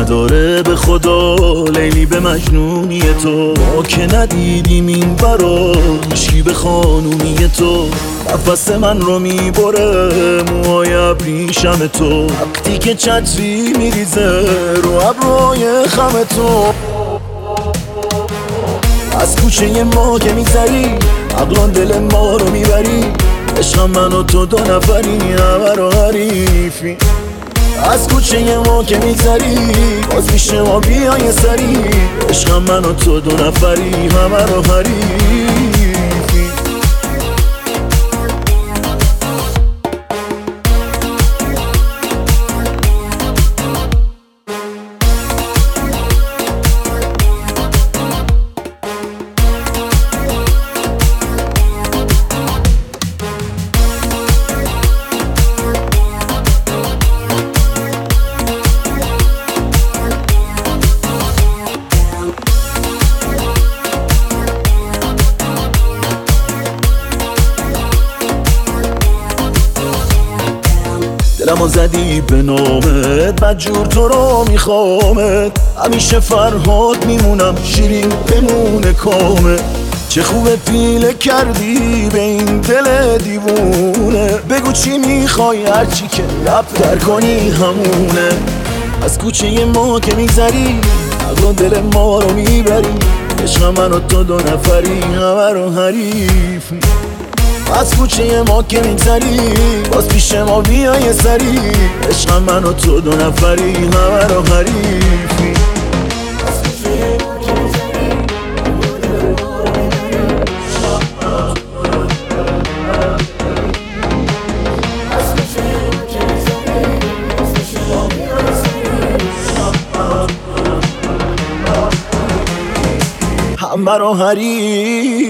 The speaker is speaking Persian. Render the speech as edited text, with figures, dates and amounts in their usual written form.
نداره به خدا لیلی به مجنونی تو. ما که ندیدیم این برا هیچکی به خانونی تو. نفس من رو میبره موهای ابریشم تو. وقتی که چتری میریزه رو ابروهای خم تو. از کوچه ما که میگذری عقلان دل ما رو میبری. عشق من و تو دو نفری همه رو حریفی. از کوچه ما که میگذری باز میشه ما بیای سری. عشق من و تو دو نفری همه رو حریفی. دلمو زدی به نامت بدجور تو رو میخوامت. همیشه فرهاد میمونم شیرین بمونه کامت. چه خوبه پیله کردی به این دل دیوونه. بگو چی میخوای هرچی که لب در کنی همونه. از کوچه ما که میگذری عقل دل ما رو میبری. عشق من و تو دو نفری همه رو حریفی. از کوچه ما که میگذری باز پیش ما بیای سری. عشق من و تو دو نفری همه رو حریفی. همه رو حریفی.